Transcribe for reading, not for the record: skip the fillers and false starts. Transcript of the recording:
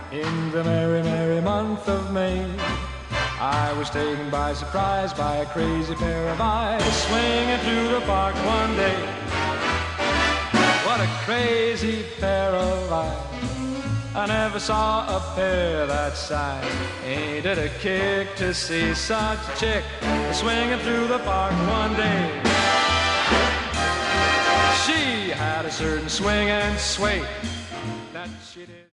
In the merry, merry month of May, I was taken by surprise by a crazy pair of eyes swinging through the park one day. What a crazy pair of eyes. I never saw a pair that size. Ain't it a kick to see such a chick swinging through the park one day? She had a certain swing and sway that she did.